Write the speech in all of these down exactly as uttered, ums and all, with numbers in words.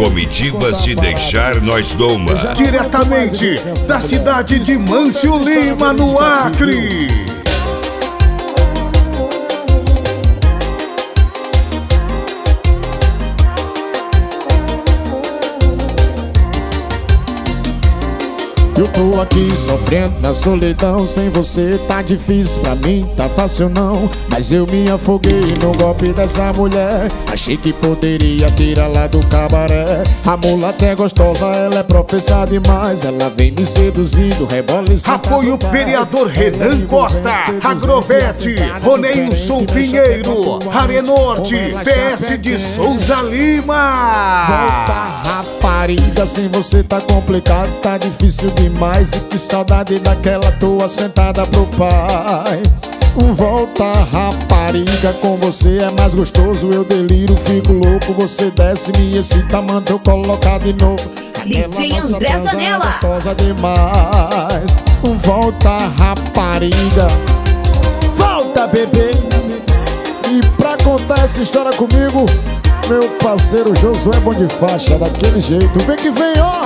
Comitiva Se Deixar Nós Doma. Diretamente da cidade de Mâncio Lima, no Acre. Eu tô aqui sofrendo na solidão. Sem você tá difícil pra mim, tá fácil não. Mas eu me afoguei no golpe dessa mulher. Achei que poderia tirá-la do cabaré. A mulata é gostosa, ela é professa demais. Ela vem me seduzindo, rebola e senta. Apoio vereador Renan Costa, Agrovete, Roneilson Pinheiro, Arenorte, P S de Souza Lima. Volta, rapariga, sem você tá complicado, tá difícil demais. E que saudade daquela tua sentada pro pai. Volta, rapariga, com você é mais gostoso. Eu deliro, fico louco, você desce, me excita, manda eu colocar de novo. D J André Zanella. É gostosa demais. Volta, rapariga. Volta, bebê. E pra contar essa história comigo, meu parceiro Josué Bom de Faixa, daquele jeito. Vem que vem, ó.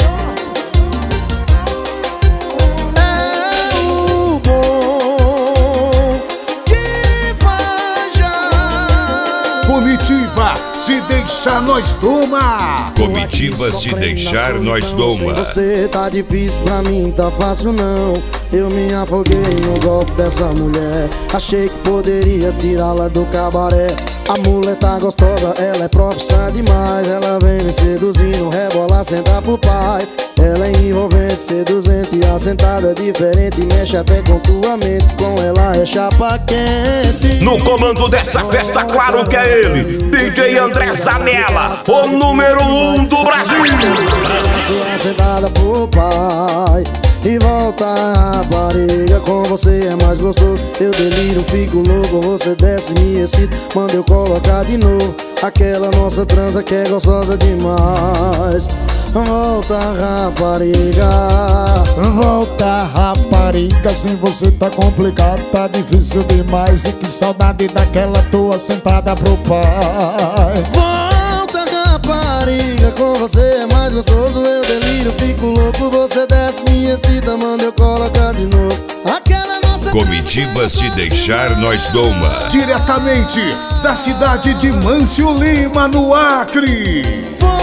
Comitiva Se Deixar Nós Doma. Comitiva Se Deixar Nós Doma. Você tá difícil pra mim, tá fácil não. Eu me afoguei no golpe dessa mulher. Achei que poderia tirá-la do cabaré. A mulher tá gostosa, ela é profissa demais. Ela vem me seduzindo, rebola, senta pro pai. Ela é envolvente, seduzente, assentada diferente. Mexe até com tua mente, com ela é chapa quente. No comando dessa festa, claro que é ele, D J André Zanella, o número um do Brasil. Ela assentada pro pai. E volta, rapariga, com você é mais gostoso. Eu deliro, fico louco, você desce, me excita, manda eu colocar de novo. Aquela nossa transa que é gostosa demais. Volta, rapariga. Volta, rapariga, sem você tá complicado, tá difícil demais. E que saudade daquela tua sentada pro pai. Volta, rapariga, com você é mais gostoso. Eu deliro, fico louco, você desce, me excita, manda eu colocar de novo. Aquela nossa Comitiva Se Deixar Nós Doma. Diretamente da cidade de Mâncio Lima, no Acre.